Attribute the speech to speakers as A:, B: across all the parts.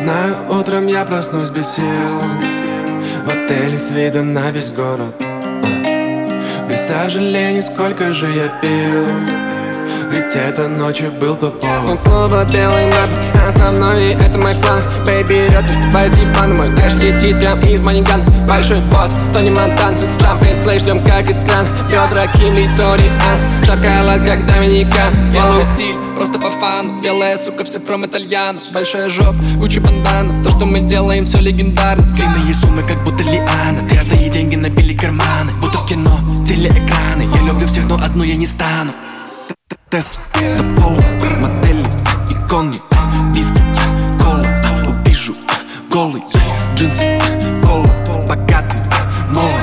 A: Знаю, утром я проснусь без сил в отеле с видом на весь город. Без сожалений, сколько же я пил, ведь это ночью был тот повод.
B: У клуба белый мэп, а со мной и это мой план. Бэйби, рёд, выступай с дивана. Мой кэш летит прям из Маниган. Большой босс, Тони Монтан. Шампейн сплей шлем как из кран. Бедра Ким, лицо Риан. Шоколад как Доминика. Делаю стиль, просто по фану. Белая сука, все пром итальяно. Большая жоп, куча бандан. То, что мы делаем, все легендарно.
A: Длинные суммы, как будто лиана. Грязные деньги набили карманы, будто в кино, телеэкраны. Я люблю всех, но одну я не стану. Тесла, Пола, модели, иконы, виски, кола. Увижу голый, джинсы, пола, богатый, молод.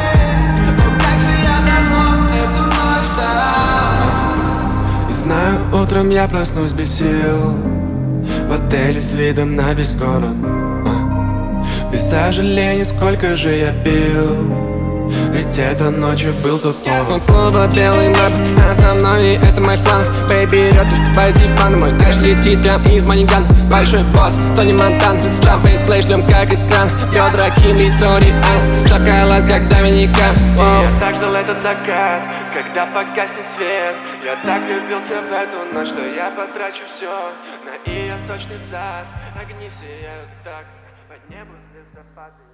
A: И знаю, утром я проснусь без сил в отеле с видом на весь город. Без сожалений, сколько же я пил, ведь это ночью был тот повод.
B: У клуба белый мэп, а со мной и это мой план. Бэйби, рёд, выступай с дивана. Мой кэш летит прям из Маниган. Большой босс, Тони Монтан. Шампейн сплей шлем как из кран. Бедра Ким, лицо Риан. Шоколад как Доминика.
A: Я так ждал этот закат, когда погаснет свет. Я так влюбился в эту ночь, что я потрачу все на ее сочный зад. Огни сияют так, по небу звездопады.